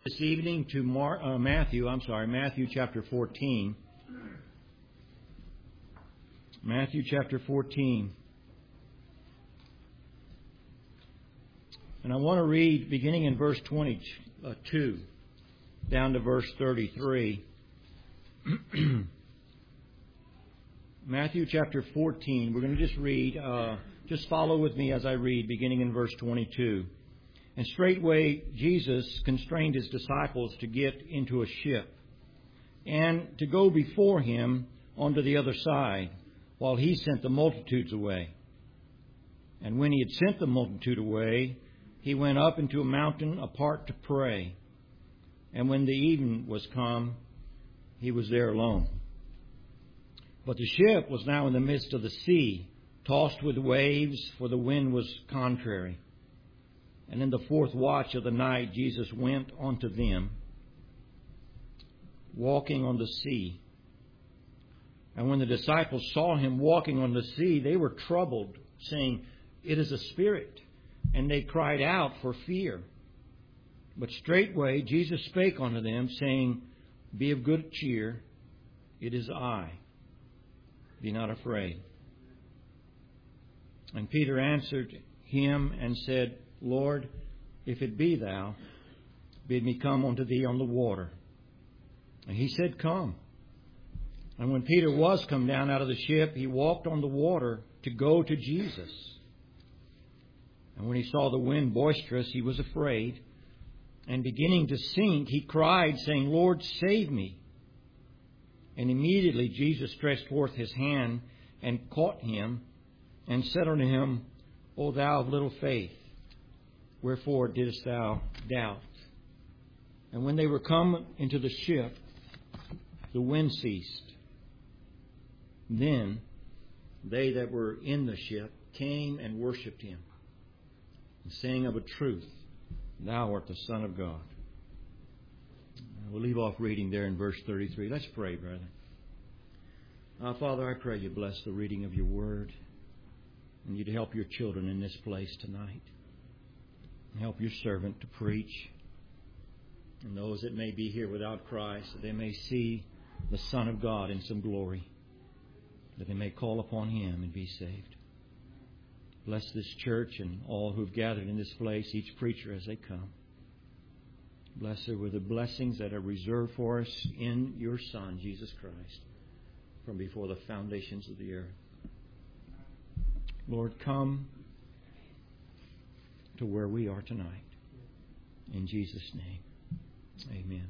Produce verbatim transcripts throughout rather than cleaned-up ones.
This evening to Mar- uh, Matthew, I'm sorry, Matthew chapter fourteen. Matthew chapter fourteen. And I want to read beginning in verse twenty-two down to verse thirty-three. Matthew chapter fourteen. We're going to just read, uh, just follow with me as I read, beginning in verse twenty-two. And straightway Jesus constrained his disciples to get into a ship and to go before him onto the other side, while he sent the multitudes away. And when he had sent the multitude away, he went up into a mountain apart to pray. And when the even was come, he was there alone. But the ship was now in the midst of the sea, tossed with waves, for the wind was contrary. And in the fourth watch of the night, Jesus went unto them, walking on the sea. And when the disciples saw him walking on the sea, they were troubled, saying, It is a spirit. And they cried out for fear. But straightway Jesus spake unto them, saying, Be of good cheer, it is I. Be not afraid. And Peter answered him and said, Lord, if it be thou, bid me come unto thee on the water. And he said, Come. And when Peter was come down out of the ship, he walked on the water to go to Jesus. And when he saw the wind boisterous, he was afraid. And beginning to sink, he cried, saying, Lord, save me. And immediately Jesus stretched forth his hand and caught him and said unto him, O thou of little faith, wherefore didst thou doubt? And when they were come into the ship, the wind ceased. Then they that were in the ship came and worshipped him, saying of a truth, Thou art the Son of God. We'll leave off reading there in verse thirty-three. Let's pray, brethren. Uh, Father, I pray you bless the reading of your word, and you to help your children in this place tonight. Help your servant to preach, and those that may be here without Christ, that they may see the Son of God in some glory, that they may call upon him and be saved. Bless this church and all who've gathered in this place, each preacher as they come. Bless her with the blessings that are reserved for us in your Son, Jesus Christ, from before the foundations of the earth. Lord, come to where we are tonight. In Jesus' name, amen.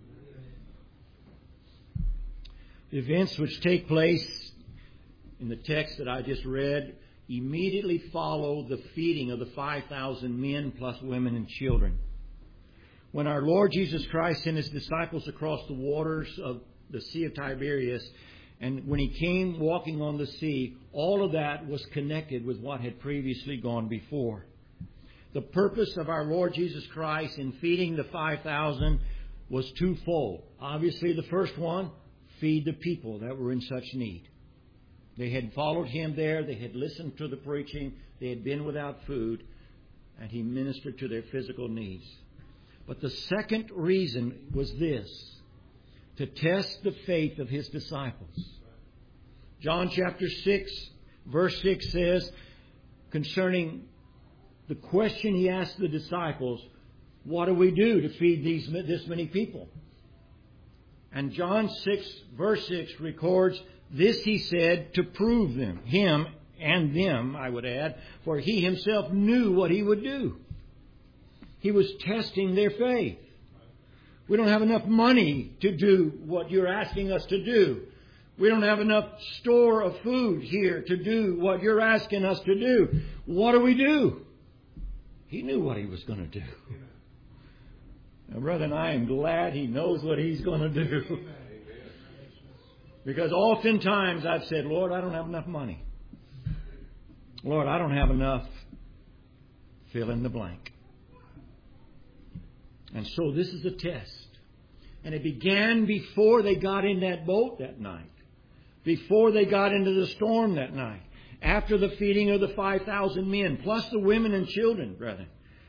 The events which take place in the text that I just read immediately follow the feeding of the five thousand men plus women and children. When our Lord Jesus Christ sent his disciples across the waters of the Sea of Tiberias, and when he came walking on the sea, all of that was connected with what had previously gone before. The purpose of our Lord Jesus Christ in feeding the five thousand was twofold. Obviously, the first one, feed the people that were in such need. They had followed him there. They had listened to the preaching. They had been without food. And he ministered to their physical needs. But the second reason was this, to test the faith of his disciples. John chapter six, verse six says, concerning the question he asked the disciples, what do we do to feed these this many people? And John six, verse six records, this he said to prove them, him and them, I would add, for he himself knew what he would do. He was testing their faith. We don't have enough money to do what you're asking us to do. We don't have enough store of food here to do what you're asking us to do. What do we do? He knew what he was going to do. Now, brethren, I am glad he knows what he's going to do. Because oftentimes I've said, Lord, I don't have enough money. Lord, I don't have enough. Fill in the blank. And so this is a test. And it began before they got in that boat that night. Before they got into the storm that night. After the feeding of the five thousand men, plus the women and children, brethren.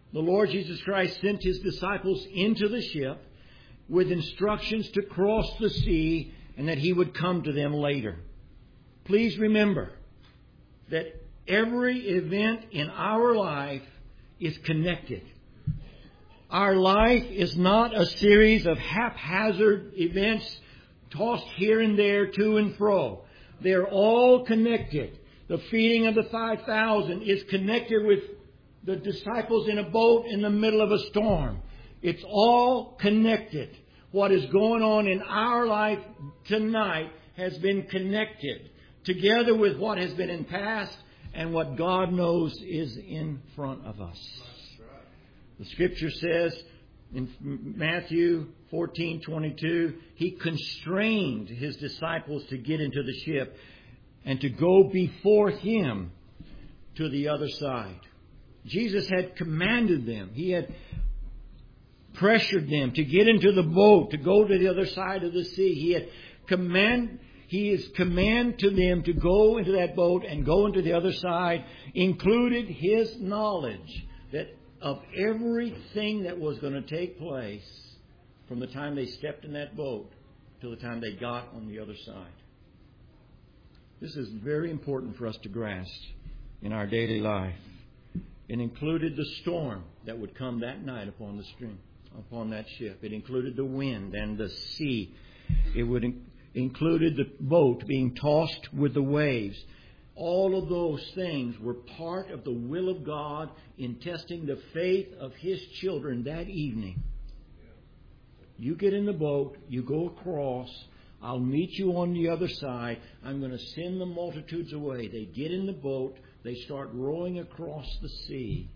the Lord Jesus Christ sent His disciples into the ship with instructions to cross the sea and that He would come to them later. Please remember that every event in our life is connected. Our life is not a series of haphazard events tossed here and there, to and fro. They're all connected. The feeding of the five thousand is connected with the disciples in a boat in the middle of a storm. It's all connected. What is going on in our life tonight has been connected together with what has been in past and what God knows is in front of us. The Scripture says in Matthew fourteen twenty-two, He constrained His disciples to get into the ship and to go before Him to the other side. Jesus had commanded them. He had pressured them to get into the boat, to go to the other side of the sea. He had command, He is command to them to go into that boat and go into the other side, included His knowledge that of everything that was going to take place from the time they stepped in that boat till the time they got on the other side. This is very important for us to grasp in our daily life. It included the storm that would come that night upon the stream, upon that ship. It included the wind and the sea. It would in- included the boat being tossed with the waves. All of those things were part of the will of God in testing the faith of His children that evening. You get in the boat, you go across, I'll meet you on the other side. I'm going to send the multitudes away. They get in the boat, they start rowing across the sea.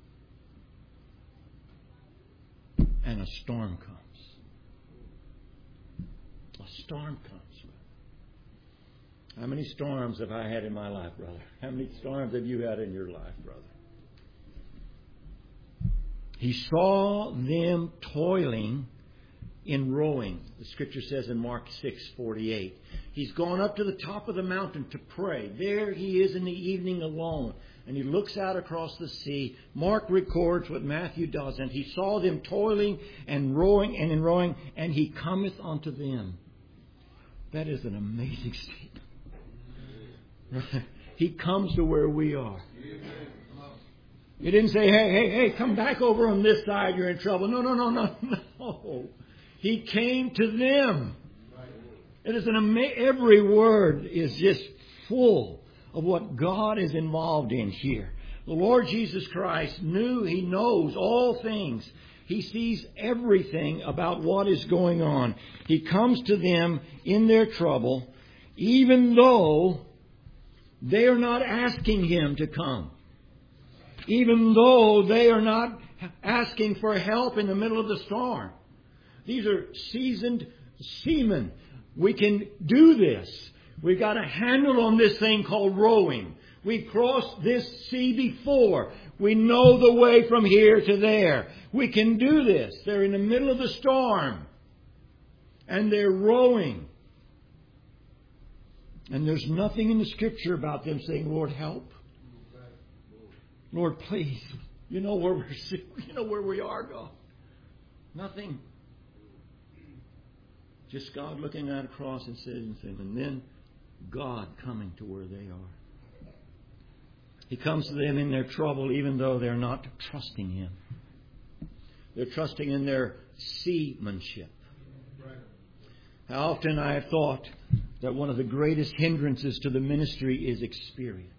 And a storm comes. A storm comes. How many storms have I had in my life, brother? How many storms have you had in your life, brother? He saw them toiling in rowing. The Scripture says in Mark six forty-eight. He's gone up to the top of the mountain to pray. There he is in the evening alone. And he looks out across the sea. Mark records what Matthew doesn't. He saw them toiling and rowing and in rowing, and He cometh unto them. That is an amazing statement. He comes to where we are. He didn't say, hey, hey, hey, come back over on this side, you're in trouble. No, no, no, no, no. He came to them. It is an ama- every word is just full of what God is involved in here. The Lord Jesus Christ knew, He knows all things. He sees everything about what is going on. He comes to them in their trouble, even though they are not asking Him to come. Even though they are not asking for help in the middle of the storm. These are seasoned seamen. We can do this. We've got a handle on this thing called rowing. We've crossed this sea before. We know the way from here to there. We can do this. They're in the middle of the storm. And they're rowing. And there's nothing in the Scripture about them saying, Lord, help. Lord, please. You know where we're you know where we are, God. Nothing. Just God looking out across and saying, and then God coming to where they are. He comes to them in their trouble, even though they're not trusting Him. They're trusting in their seamanship. How often I have thought that one of the greatest hindrances to the ministry is experience.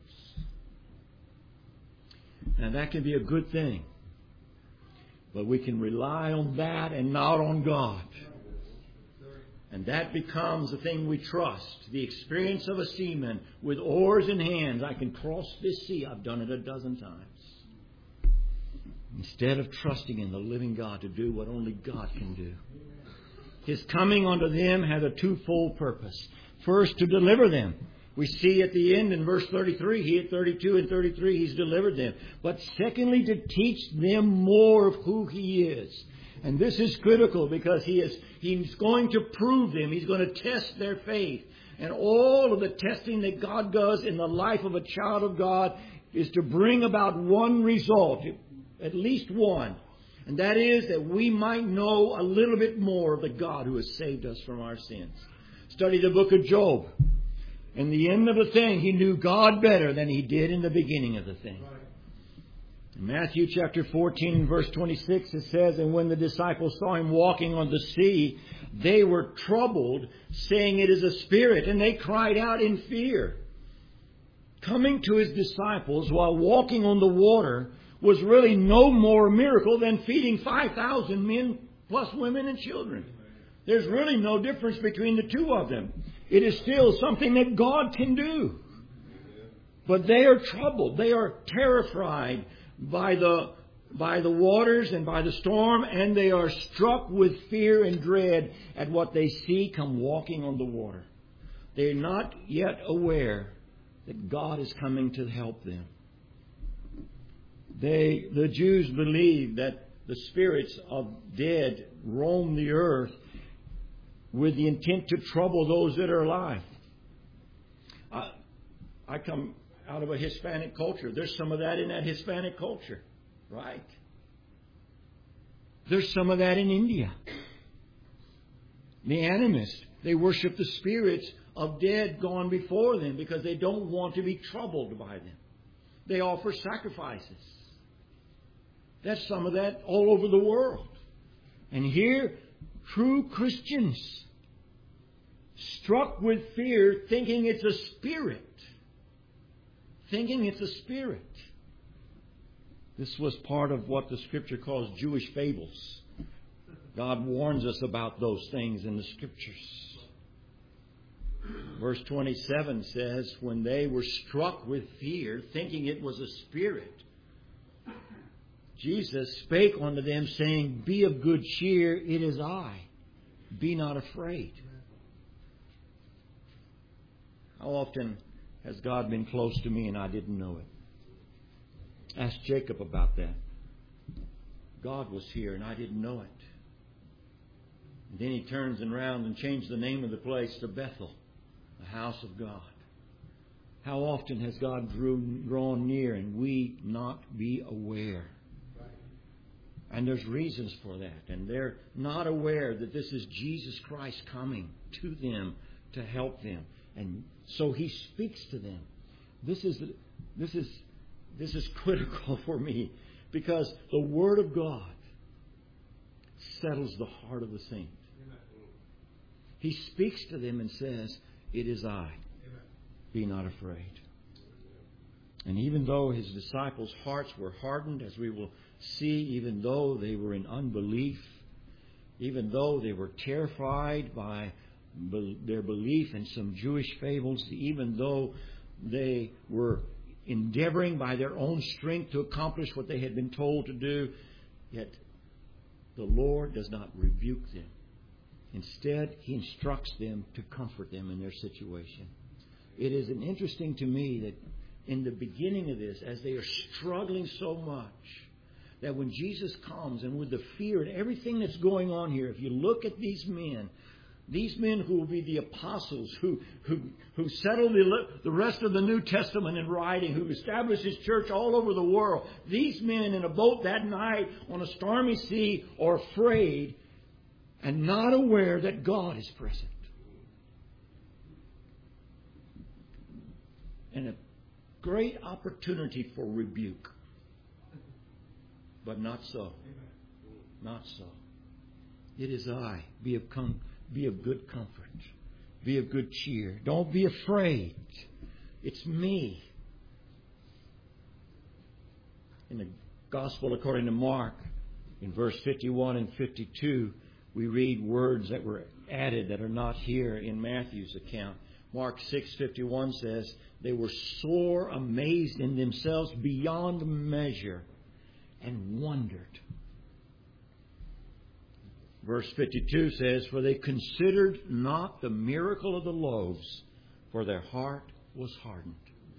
Now that can be a good thing. But we can rely on that and not on God. And that becomes the thing we trust. The experience of a seaman with oars in hands. I can cross this sea. I've done it a dozen times. Instead of trusting in the living God to do what only God can do. His coming unto them had a twofold purpose. First, to deliver them. We see at the end in verse thirty-three, he at thirty-two and thirty-three, He's delivered them. But secondly, to teach them more of who He is. And this is critical because he is He's going to prove them. He's going to test their faith. And all of the testing that God does in the life of a child of God is to bring about one result. At least one. And that is that we might know a little bit more of the God who has saved us from our sins. Study the book of Job. In the end of the thing, he knew God better than he did in the beginning of the thing. In Matthew chapter fourteen and verse twenty-six, it says, "And when the disciples saw him walking on the sea, they were troubled, saying, 'It is a spirit,' and they cried out in fear." Coming to his disciples while walking on the water was really no more a miracle than feeding five thousand men plus women and children. There's really no difference between the two of them. It is still something that God can do. But they are troubled. They are terrified by the by the waters and by the storm, and they are struck with fear and dread at what they see come walking on the water. They are not yet aware that God is coming to help them. They, the Jews believed that the spirits of dead roam the earth with the intent to trouble those that are alive. I, I come out of a Hispanic culture. There's some of that in that Hispanic culture, right? There's some of that in India. The animists, they worship the spirits of dead gone before them because they don't want to be troubled by them. They offer sacrifices. That's some of that all over the world. And here, true Christians, struck with fear, thinking it's a spirit. Thinking it's a spirit. This was part of what the Scripture calls Jewish fables. God warns us about those things in the Scriptures. Verse twenty-seven says, when they were struck with fear, thinking it was a spirit, Jesus spake unto them, saying, Be of good cheer, it is I. Be not afraid. How often has God been close to me and I didn't know it? Ask Jacob about that. God was here and I didn't know it. And then he turns around and changed the name of the place to Bethel, the house of God. How often has God drew, drawn near and we not be aware? And there's reasons for that. And they're not aware that this is Jesus Christ coming to them to help them. And so He speaks to them. This is this is this is critical for me, because the Word of God settles the heart of the saint. He speaks to them and says, It is I. Be not afraid. And even though His disciples' hearts were hardened, as we will see, even though they were in unbelief, even though they were terrified by their belief in some Jewish fables, even though they were endeavoring by their own strength to accomplish what they had been told to do, yet the Lord does not rebuke them. Instead, He instructs them to comfort them in their situation. It is an interesting to me that in the beginning of this, as they are struggling so much, that when Jesus comes and with the fear and everything that's going on here, if you look at these men, these men who will be the apostles, who who who settle the, the rest of the New Testament in writing, who established His church all over the world, these men in a boat that night on a stormy sea are afraid and not aware that God is present. And a great opportunity for rebuke. But not so. Not so. It is I. Be of, com- be of good comfort. Be of good cheer. Don't be afraid. It's me. In the Gospel according to Mark, in verse fifty-one and fifty-two, we read words that were added that are not here in Matthew's account. Mark six fifty-one says, They were sore amazed in themselves beyond measure, and wondered. Verse fifty-two says, For they considered not the miracle of the loaves, for their heart was hardened.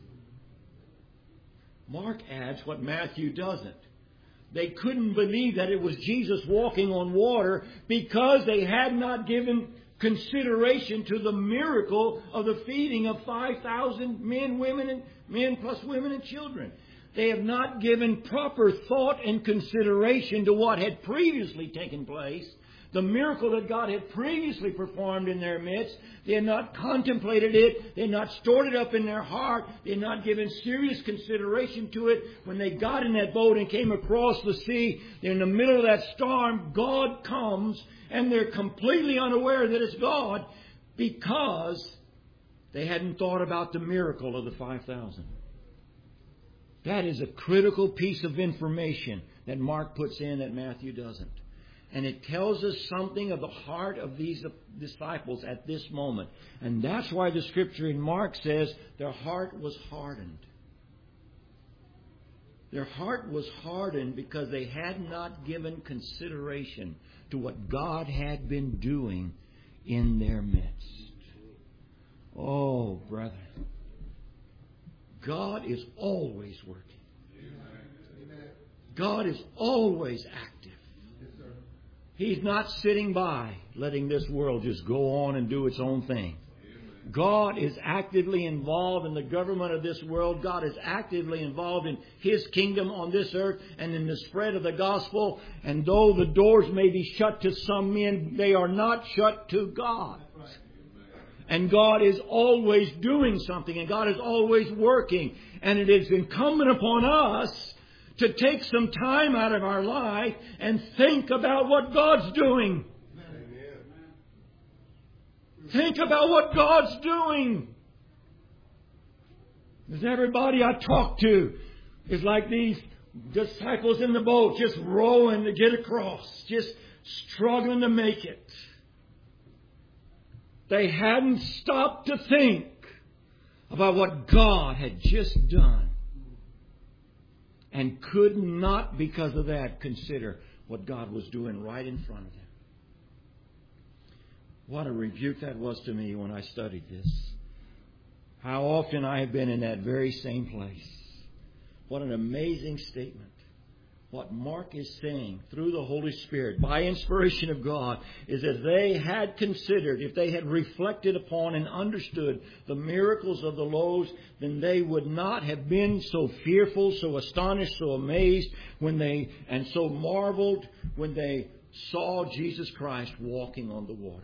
Mark adds what Matthew doesn't. They couldn't believe that it was Jesus walking on water because they had not given consideration to the miracle of the feeding of five thousand men, women, and men plus women and children. They have not given proper thought and consideration to what had previously taken place. The miracle that God had previously performed in their midst. They had not contemplated it. They had not stored it up in their heart. They had not given serious consideration to it. When they got in that boat and came across the sea, in the middle of that storm, God comes, and they're completely unaware that it's God because they hadn't thought about the miracle of the five thousand. That is a critical piece of information that Mark puts in that Matthew doesn't. And it tells us something of the heart of these disciples at this moment. And that's why the Scripture in Mark says their heart was hardened. Their heart was hardened because they had not given consideration to what God had been doing in their midst. Oh, brother. God is always working. God is always active. He's not sitting by letting this world just go on and do its own thing. God is actively involved in the government of this world. God is actively involved in His kingdom on this earth and in the spread of the gospel. And though the doors may be shut to some men, they are not shut to God. And God is always doing something, and God is always working. And it is incumbent upon us to take some time out of our life and think about what God's doing. Amen. Think about what God's doing. Because everybody I talk to is like these disciples in the boat, just rowing to get across, just struggling to make it. They hadn't stopped to think about what God had just done. And could not, because of that, consider what God was doing right in front of them. What a rebuke that was to me when I studied this. How often I have been in that very same place. What an amazing statement. What Mark is saying through the Holy Spirit, by inspiration of God, is that they had considered, if they had reflected upon and understood the miracles of the loaves, then they would not have been so fearful, so astonished, so amazed, when they and so marveled when they saw Jesus Christ walking on the water.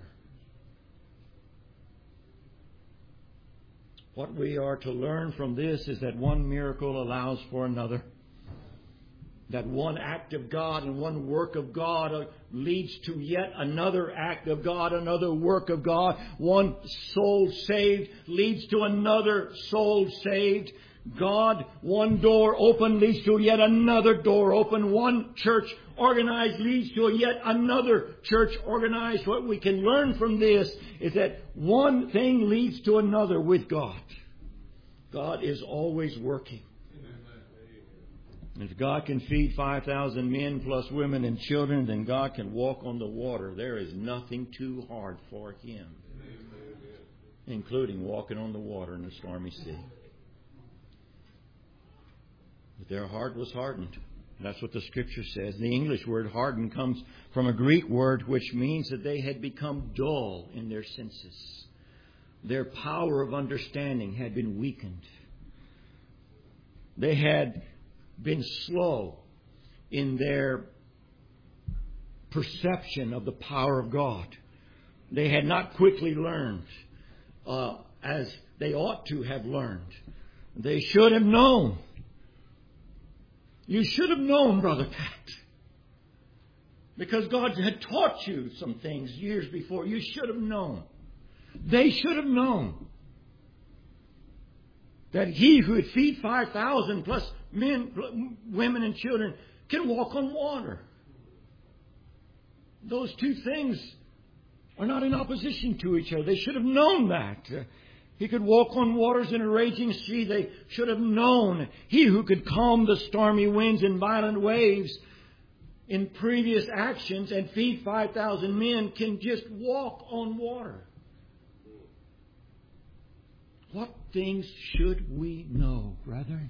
What we are to learn from this is that one miracle allows for another. That one act of God and one work of God leads to yet another act of God, another work of God. One soul saved leads to another soul saved. God, one door open leads to yet another door open. One church organized leads to yet another church organized. What we can learn from this is that one thing leads to another with God. God is always working. If God can feed five thousand men plus women and children, then God can walk on the water. There is nothing too hard for Him, including walking on the water in the stormy sea. But their heart was hardened. That's what the Scripture says. The English word hardened comes from a Greek word which means that they had become dull in their senses. Their power of understanding had been weakened. They had been slow in their perception of the power of God. They had not quickly learned uh, as they ought to have learned. They should have known. You should have known, Brother Pat. Because God had taught you some things years before. You should have known. They should have known that He who would feed five thousand plus men, women, and children can walk on water. Those two things are not in opposition to each other. They should have known that. Uh, he could walk on waters in a raging sea. They should have known. He who could calm the stormy winds and violent waves in previous actions and feed five thousand men can just walk on water. What things should we know, brethren?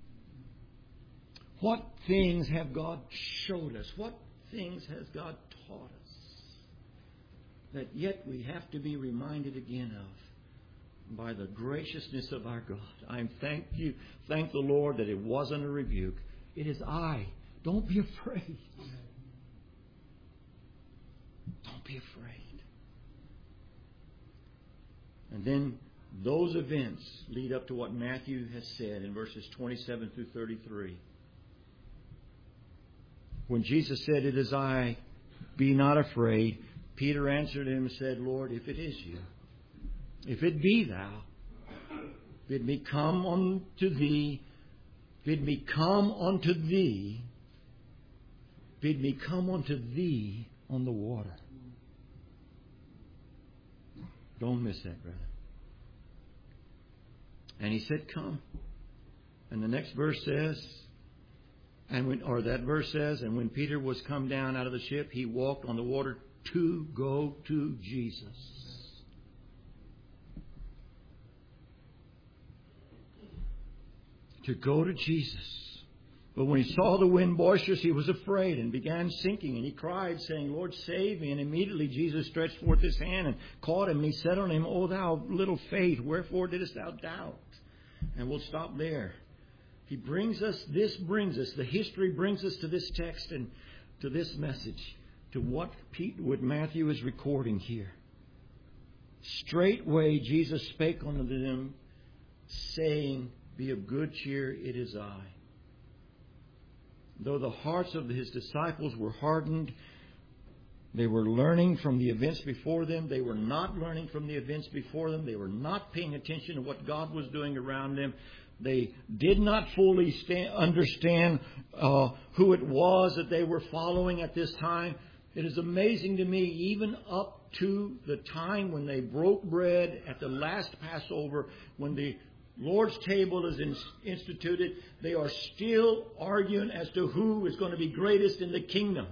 What things have God showed us? What things has God taught us that yet we have to be reminded again of? by the graciousness of our God. I thank you, thank the Lord that it wasn't a rebuke. It is I. Don't be afraid. Don't be afraid. And then those events lead up to what Matthew has said in verses twenty-seven through thirty-three. When Jesus said, "It is I, be not afraid," Peter answered him and said, "Lord, if it is you, if it be thou, bid me come unto thee, bid me come unto thee, bid me come unto thee on the water." Don't miss that, brother. And he said, "Come." And the next verse says, and when, or that verse says, and when Peter was come down out of the ship, he walked on the water to go to Jesus. To go to Jesus. But when he saw the wind boisterous, he was afraid and began sinking. And he cried, saying, "Lord, save me." And immediately Jesus stretched forth his hand and caught him. And he said unto him, "O thou little faith, wherefore didst thou doubt?" And we'll stop there. He brings us, this brings us, the history brings us to this text and to this message, to what Pete, what Matthew is recording here. Straightway Jesus spake unto them, saying, "Be of good cheer, it is I." Though the hearts of his disciples were hardened, they were learning from the events before them. They were not learning from the events before them. They were not paying attention to what God was doing around them. They did not fully stand, understand uh, who it was that they were following at this time. It is amazing to me, even up to the time when they broke bread at the last Passover, when the Lord's table is instituted, they are still arguing as to who is going to be greatest in the kingdom.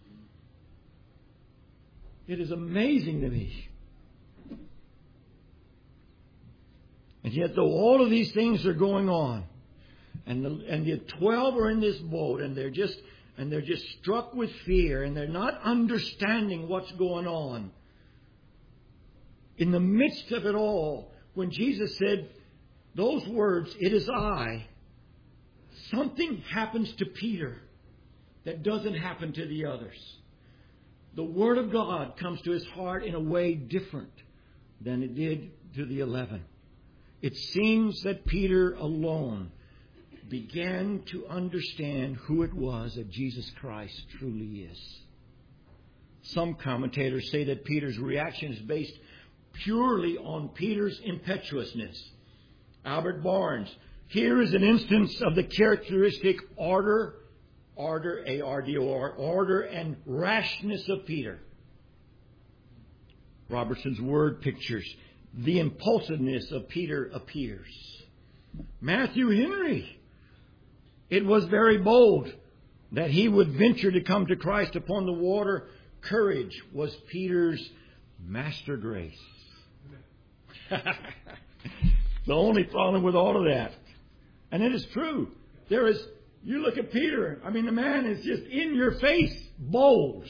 It is amazing to me. And yet, though all of these things are going on, and the, and the twelve are in this boat, and they're just and they're just struck with fear, and they're not understanding what's going on. In the midst of it all, when Jesus said those words, "It is I," something happens to Peter that doesn't happen to the others. The Word of God comes to his heart in a way different than it did to the eleven. It seems that Peter alone began to understand who it was that Jesus Christ truly is. Some commentators say that Peter's reaction is based purely on Peter's impetuousness. Albert Barnes, here is an instance of the characteristic order, order, A R D O R, order and rashness of Peter. Robertson's word pictures the impulsiveness of Peter appears. Matthew Henry, it was very bold that he would venture to come to Christ upon the water. Courage was Peter's master grace. The only problem with all of that, and it is true, there is, you look at Peter, I mean, the man is just in your face, bold.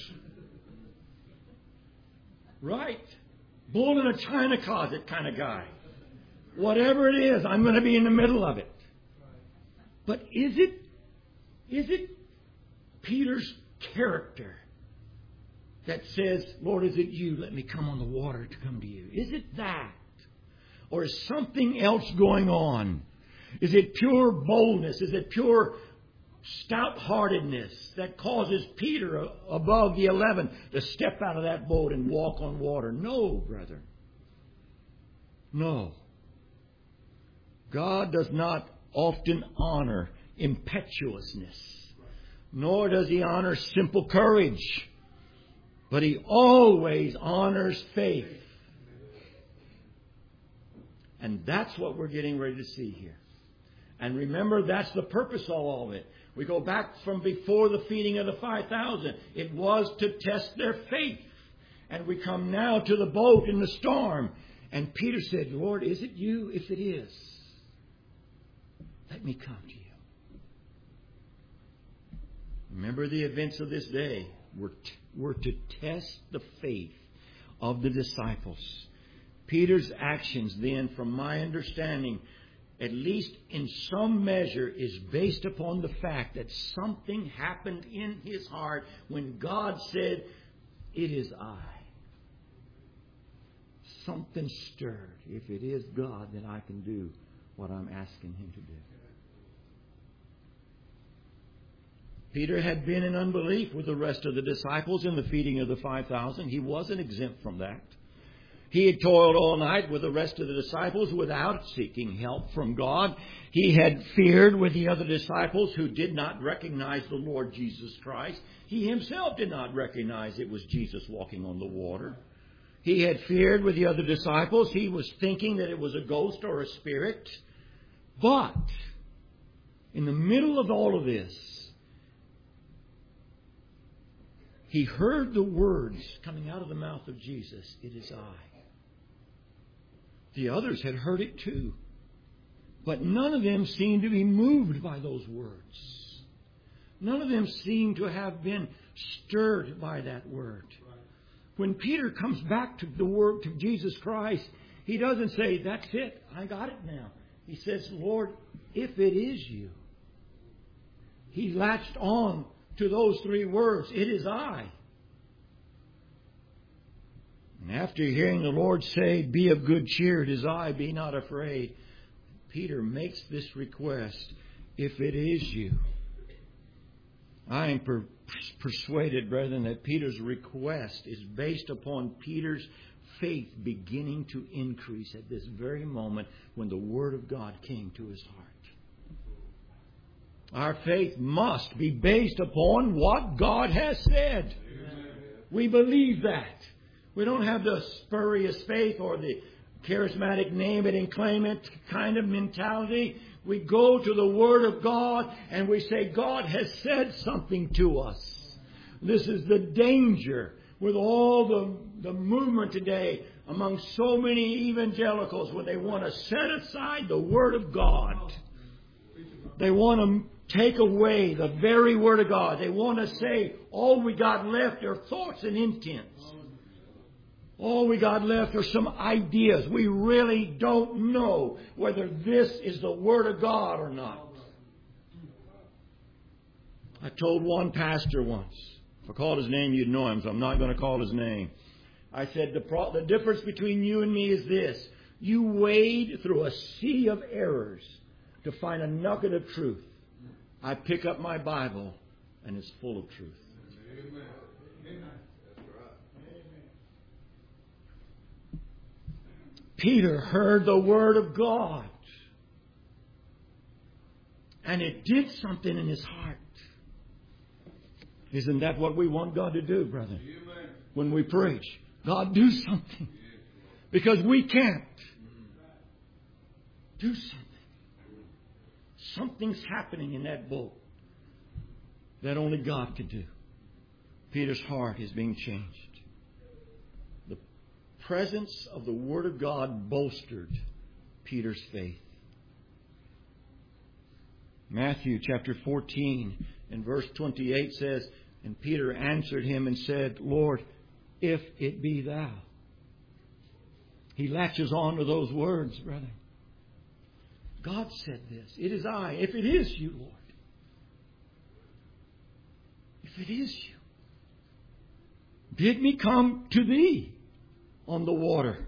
Right? Bull in a china closet kind of guy. Whatever it is, I'm going to be in the middle of it. But is it, is it Peter's character that says, "Lord, is it you? Let me come on the water to come to you"? Is it that? Or is something else going on? Is it pure boldness? Is it pure stout-heartedness that causes Peter above the eleven to step out of that boat and walk on water? No, brother. No. God does not often honor impetuousness, nor does He honor simple courage, but He always honors faith. And that's what we're getting ready to see here. And remember, that's the purpose of all of it. We go back from before the feeding of the five thousand. It was to test their faith. And we come now to the boat in the storm. And Peter said, "Lord, is it you? If it is, let me come to you." Remember, the events of this day were, t- were to test the faith of the disciples. Peter's actions then, from my understanding, at least in some measure, is based upon the fact that something happened in his heart when God said, "It is I." Something stirred. If it is God, then I can do what I'm asking Him to do. Peter had been in unbelief with the rest of the disciples in the feeding of the five thousand. He wasn't exempt from that. He had toiled all night with the rest of the disciples without seeking help from God. He had feared with the other disciples who did not recognize the Lord Jesus Christ. He himself did not recognize it was Jesus walking on the water. He had feared with the other disciples. He was thinking that it was a ghost or a spirit. But in the middle of all of this, he heard the words coming out of the mouth of Jesus, "It is I." The others had heard it too. But none of them seemed to be moved by those words. None of them seemed to have been stirred by that word. When Peter comes back to the word to Jesus Christ, he doesn't say, "That's it, I got it now." He says, "Lord, if it is you." He latched on to those three words, "It is I." And after hearing the Lord say, "Be of good cheer, it is I, be not afraid," Peter makes this request, "If it is you." I am per- persuaded, brethren, that Peter's request is based upon Peter's faith beginning to increase at this very moment when the Word of God came to his heart. Our faith must be based upon what God has said. Amen. We believe that. We don't have the spurious faith or the charismatic name it and claim it kind of mentality. We go to the Word of God and we say, God has said something to us. This is the danger with all the, the movement today among so many evangelicals when they want to set aside the Word of God. They want to take away the very Word of God. They want to say all we got left are thoughts and intents. All we got left are some ideas. We really don't know whether this is the Word of God or not. I told one pastor once, if I called his name, you'd know him, so I'm not going to call his name. I said, the, pro- the difference between you and me is this. You wade through a sea of errors to find a nugget of truth. I pick up my Bible, and it's full of truth. Amen. Amen. Peter heard the Word of God. And it did something in his heart. Isn't that what we want God to do, brother? Amen. When we preach, God, do something. Because we can't. Do something. Something's happening in that boat that only God can do. Peter's heart is being changed. The presence of the Word of God bolstered Peter's faith. Matthew chapter fourteen and verse twenty-eight says, and Peter answered him and said, Lord, if it be thou. He latches on to those words, brother. God said this. It is I. If it is you, Lord. If it is you. Bid me come to thee on the water.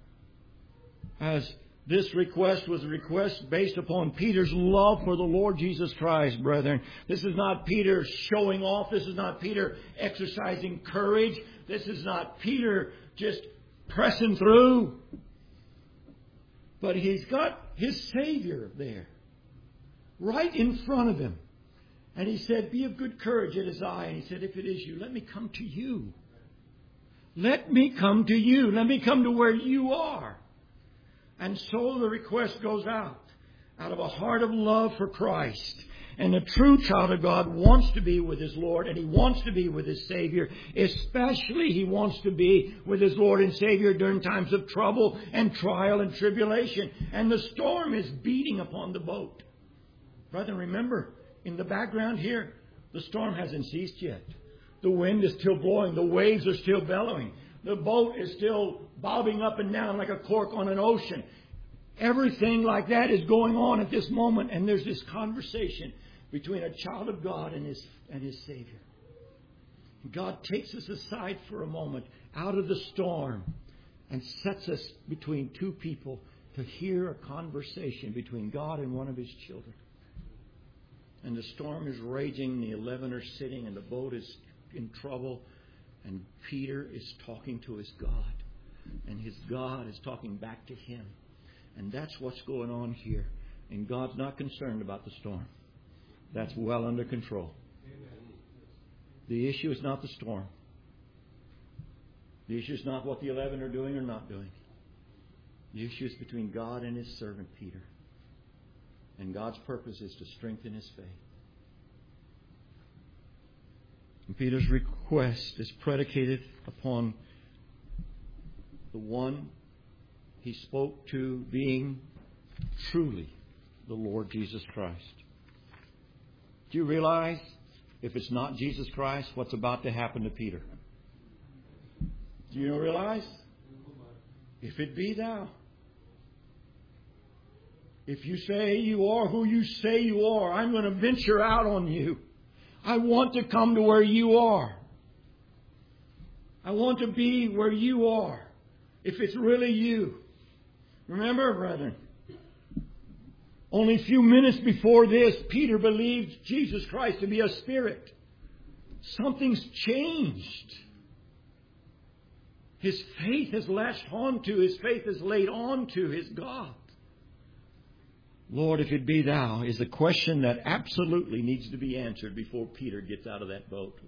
As this request was a request based upon Peter's love for the Lord Jesus Christ, brethren. This is not Peter showing off. This is not Peter exercising courage. This is not Peter just pressing through. But he's got his Savior there, right in front of him. And he said, be of good courage, it is I. And he said, if it is you, let me come to you. Let me come to you. Let me come to where you are. And so the request goes out, out of a heart of love for Christ. And the true child of God wants to be with his Lord, and he wants to be with his Savior. Especially he wants to be with his Lord and Savior during times of trouble and trial and tribulation. And the storm is beating upon the boat. Brother, remember, in the background here, the storm hasn't ceased yet. The wind is still blowing. The waves are still bellowing. The boat is still bobbing up and down like a cork on an ocean. Everything like that is going on at this moment. And there's this conversation between a child of God and his, and his Savior. God takes us aside for a moment out of the storm and sets us between two people to hear a conversation between God and one of His children. And the storm is raging, the eleven are sitting, and the boat is in trouble. And Peter is talking to his God. And his God is talking back to him. And that's what's going on here. And God's not concerned about the storm. That's well under control. The issue is not the storm. The issue is not what the eleven are doing or not doing. The issue is between God and His servant Peter. And God's purpose is to strengthen his faith. And Peter's request is predicated upon the one he spoke to being truly the Lord Jesus Christ. Do you realize if it's not Jesus Christ, what's about to happen to Peter? Do you realize? If it be thou. If you say you are who you say you are, I'm going to venture out on you. I want to come to where you are. I want to be where you are. If it's really you. Remember, brethren, only a few minutes before this, Peter believed Jesus Christ to be a spirit. Something's changed. His faith has latched onto, his faith has laid on to his God. Lord, if it be thou, is the question that absolutely needs to be answered before Peter gets out of that boat.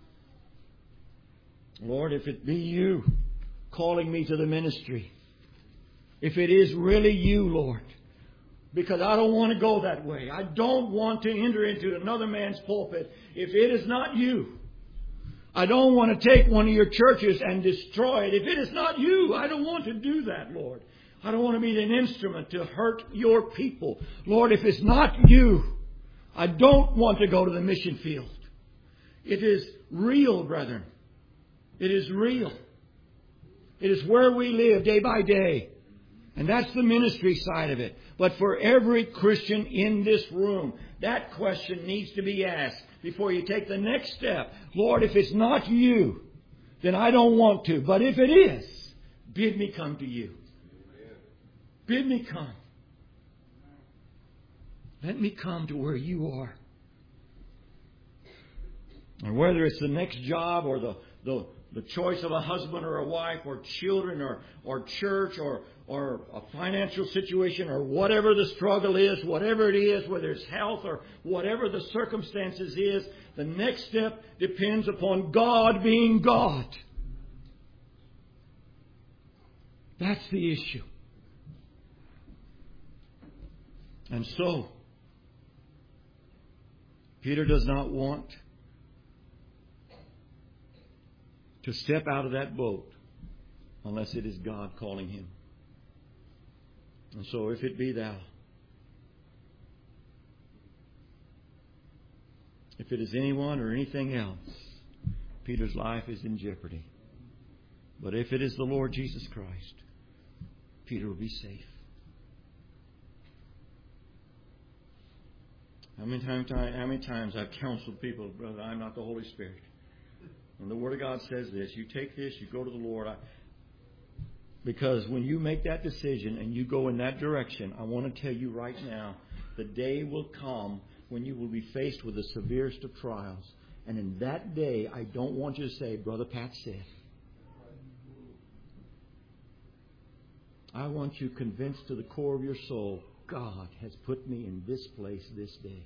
Lord, if it be you calling me to the ministry, if it is really you, Lord, because I don't want to go that way. I don't want to enter into another man's pulpit if it is not you. I don't want to take one of your churches and destroy it. If it is not you, I don't want to do that, Lord. I don't want to be an instrument to hurt your people. Lord, if it's not you, I don't want to go to the mission field. It is real, brethren. It is real. It is where we live day by day. And that's the ministry side of it. But for every Christian in this room, that question needs to be asked before you take the next step. Lord, if it's not you, then I don't want to. But if it is, bid me come to you. Bid me come. Let me come to where you are. And whether it's the next job or the, the, the choice of a husband or a wife or children or, or church or, or a financial situation or whatever the struggle is, whatever it is, whether it's health or whatever the circumstances is, the next step depends upon God being God. That's the issue. And so, Peter does not want to step out of that boat unless it is God calling him. And so, if it be thou, if it is anyone or anything else, Peter's life is in jeopardy. But if it is the Lord Jesus Christ, Peter will be safe. How many times, how many times I've counseled people, brother, I'm not the Holy Spirit. And the Word of God says this, you take this, you go to the Lord. I, because when you make that decision and you go in that direction, I want to tell you right now, the day will come when you will be faced with the severest of trials. And in that day, I don't want you to say, Brother Pat said. I want you convinced to the core of your soul, God has put me in this place this day.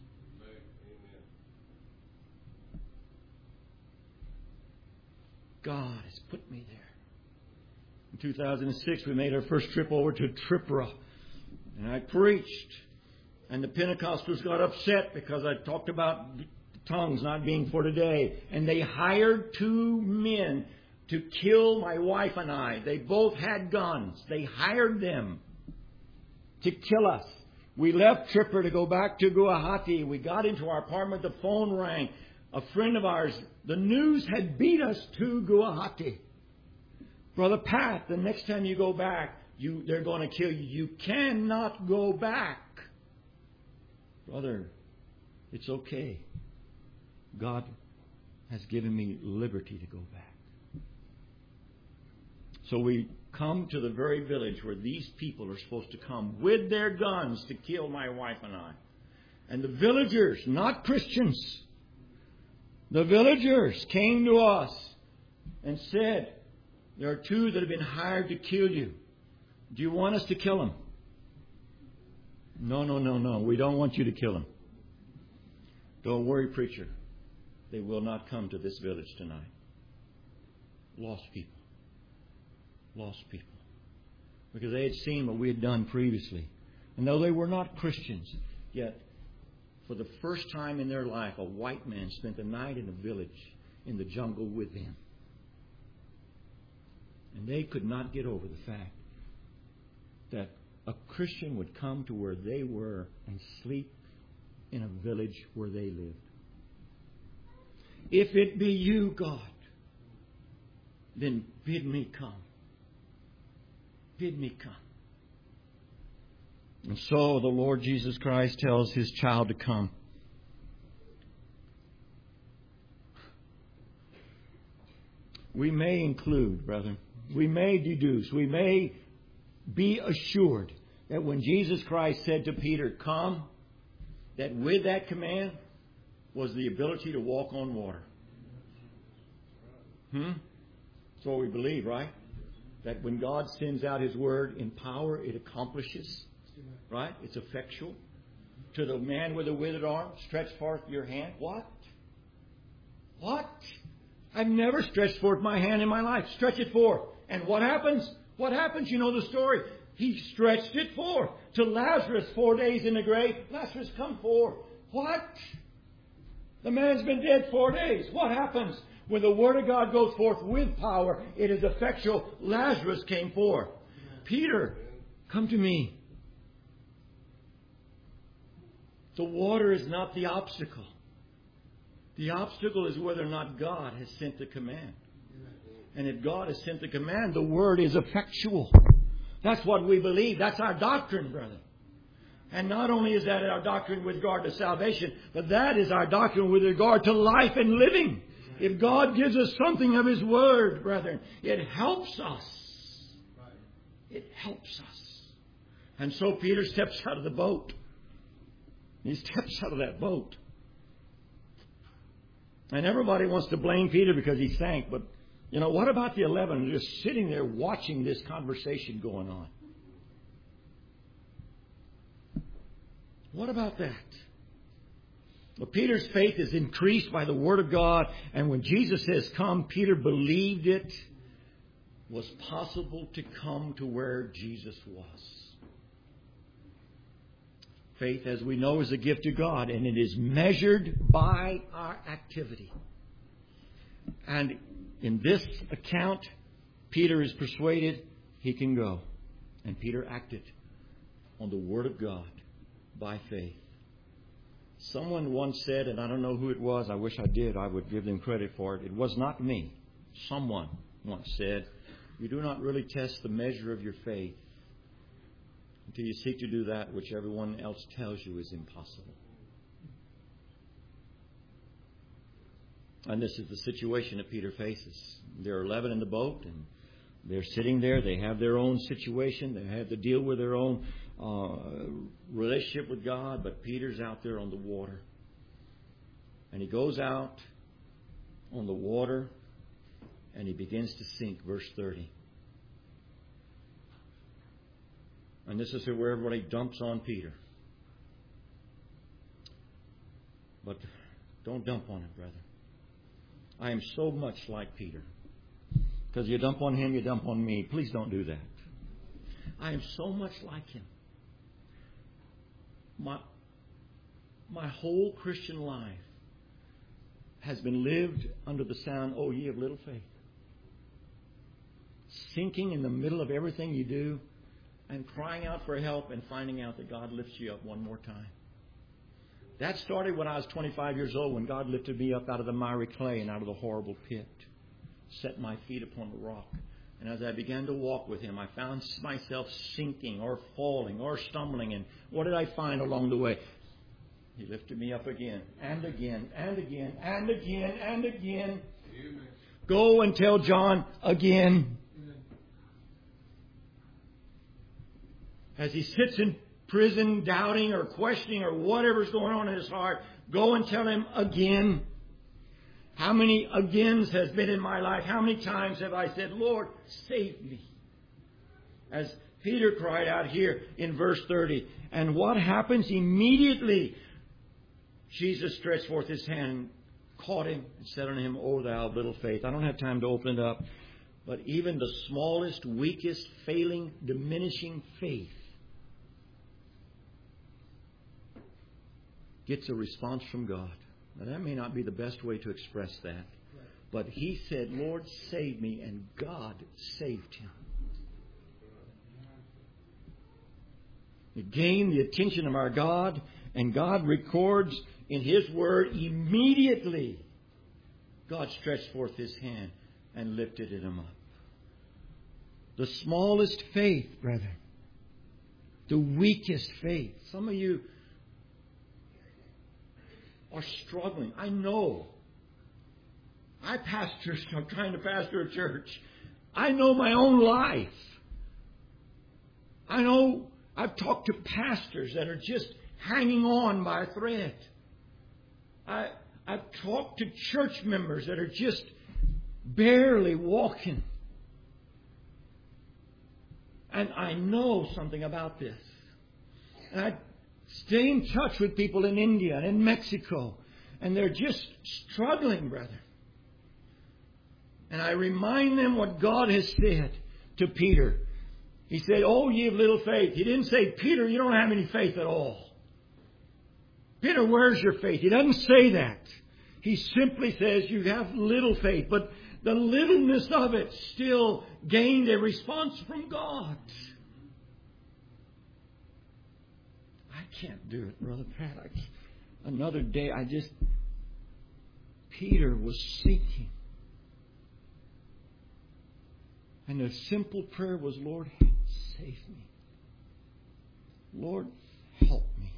God has put me there. In two thousand six, we made our first trip over to Tripura. And I preached. And the Pentecostals got upset because I talked about tongues not being for today. And they hired two men to kill my wife and I. They both had guns. They hired them to kill us. We left Tripura to go back to Guwahati. We got into our apartment. The phone rang. A friend of ours, the news had beat us to Guwahati. Brother Pat, the next time you go back, you they're going to kill you. You cannot go back. Brother, it's okay. God has given me liberty to go back. So we come to the very village where these people are supposed to come with their guns to kill my wife and I. And the villagers, not Christians, the villagers came to us and said, there are two that have been hired to kill you. Do you want us to kill them? No, no, no, no. We don't want you to kill them. Don't worry, preacher. They will not come to this village tonight. Lost people. Lost people. Because they had seen what we had done previously. And though they were not Christians, yet for the first time in their life, a white man spent the night in a village in the jungle with them. And they could not get over the fact that a Christian would come to where they were and sleep in a village where they lived. If it be you, God, then bid me come. Bid me come. And so the Lord Jesus Christ tells His child to come. We may include, brethren, we may deduce, we may be assured that when Jesus Christ said to Peter, come, that with that command was the ability to walk on water. Hmm? That's what we believe, right? That when God sends out His word in power, it accomplishes. Right? It's effectual. To the man with a withered arm, stretch forth your hand. What? What? I've never stretched forth my hand in my life. Stretch it forth. And what happens? What happens? You know the story. He stretched it forth to Lazarus four days in the grave. Lazarus, come forth. What? The man's been dead four days. What happens? When the Word of God goes forth with power, it is effectual. Lazarus came forth. Peter, come to me. The water is not the obstacle. The obstacle is whether or not God has sent the command. And if God has sent the command, the Word is effectual. That's what we believe. That's our doctrine, brother. And not only is that our doctrine with regard to salvation, but that is our doctrine with regard to life and living. If God gives us something of His Word, brethren, it helps us. It helps us. And so Peter steps out of the boat. He steps out of that boat. And everybody wants to blame Peter because he sank. But, you know, what about the eleven just sitting there watching this conversation going on? What about that? Well, Peter's faith is increased by the Word of God. And when Jesus says, come, Peter believed it was possible to come to where Jesus was. Faith, as we know, is a gift of God, and it is measured by our activity. And in this account, Peter is persuaded he can go. And Peter acted on the Word of God by faith. Someone once said, and I don't know who it was, I wish I did, I would give them credit for it. It was not me. Someone once said, you do not really test the measure of your faith until you seek to do that which everyone else tells you is impossible. And this is the situation that Peter faces. There are eleven in the boat, and they're sitting there. They have their own situation. They have to deal with their own uh, relationship with God. But Peter's out there on the water. And he goes out on the water, and he begins to sink. Verse thirty. And this is where everybody dumps on Peter. But don't dump on him, brother. I am so much like Peter. Because you dump on him, you dump on me. Please don't do that. I am so much like him. My, my whole Christian life has been lived under the sound, oh, ye of little faith. Sinking in the middle of everything you do, and crying out for help and finding out that God lifts you up one more time. That started when I was twenty-five years old, when God lifted me up out of the miry clay and out of the horrible pit, set my feet upon the rock. And as I began to walk with Him, I found myself sinking or falling or stumbling. And what did I find along the way? He lifted me up again and again and again and again and again. Amen. Go and tell John again. Amen. As he sits in prison doubting or questioning or whatever's going on in his heart, go and tell him again. How many agains has been in my life? How many times have I said, Lord, save me? As Peter cried out here in verse thirty. And what happens immediately? Jesus stretched forth His hand, caught him, and said unto him, O thou of little faith. I don't have time to open it up. But even the smallest, weakest, failing, diminishing faith gets a response from God. Now, that may not be the best way to express that. But he said, Lord, save me. And God saved him. It gained the attention of our God. And God records in His Word, immediately God stretched forth His hand and lifted him up. The smallest faith, brethren. The weakest faith. Some of you are struggling. I know. I pastor, I'm trying to pastor a church. I know my own life. I know I've talked to pastors that are just hanging on by a thread. I, I've talked to church members that are just barely walking. And I know something about this. And I stay in touch with people in India and in Mexico. And they're just struggling, brother. And I remind them what God has said to Peter. He said, oh, ye of little faith. He didn't say, Peter, you don't have any faith at all. Peter, where's your faith? He doesn't say that. He simply says you have little faith. But the littleness of it still gained a response from God. I can't do it, Brother Pat. I, another day, I just... Peter was sinking. And the simple prayer was, Lord, save me. Lord, help me.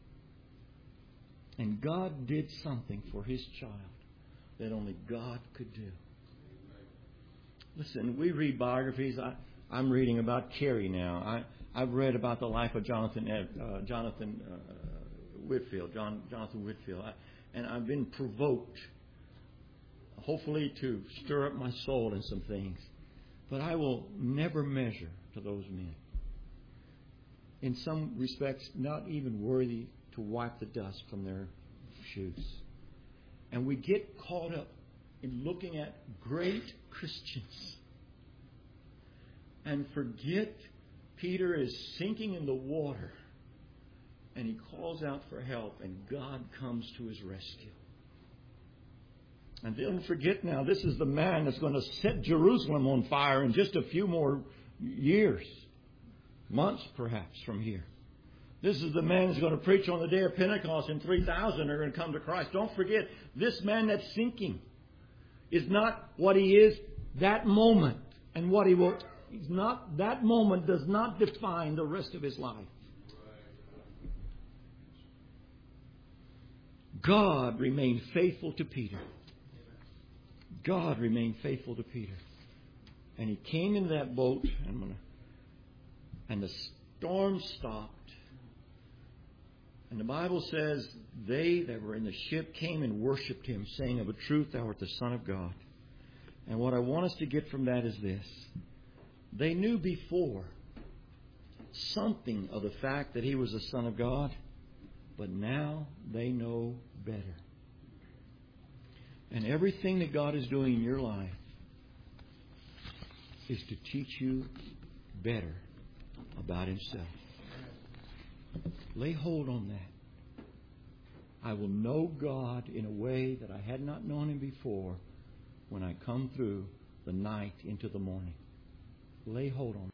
And God did something for His child that only God could do. Listen, we read biographies. I, I'm reading about Carey now. I, I've read about the life of Jonathan uh, Jonathan uh, Whitfield, John, Jonathan Whitfield. I, and I've been provoked, hopefully to stir up my soul in some things. But I will never measure to those men. In some respects, not even worthy to wipe the dust from their shoes. And we get caught up in looking at great Christians and forget Peter is sinking in the water and he calls out for help and God comes to his rescue. And don't forget now, this is the man that's going to set Jerusalem on fire in just a few more years, months perhaps from here. This is the man who's going to preach on the day of Pentecost, and three thousand are going to come to Christ. Don't forget, this man that's sinking is not what he is that moment. And what he will, he's not, that moment does not define the rest of his life. God remained faithful to Peter. God remained faithful to Peter. And he came in that boat, I'm gonna, and the storm stopped. And the Bible says they that were in the ship came and worshipped him, saying, of a truth, thou art the Son of God. And what I want us to get from that is this. They knew before something of the fact that he was the Son of God, but now they know better. And everything that God is doing in your life is to teach you better about Himself. Lay hold on that. I will know God in a way that I had not known Him before when I come through the night into the morning. Lay hold on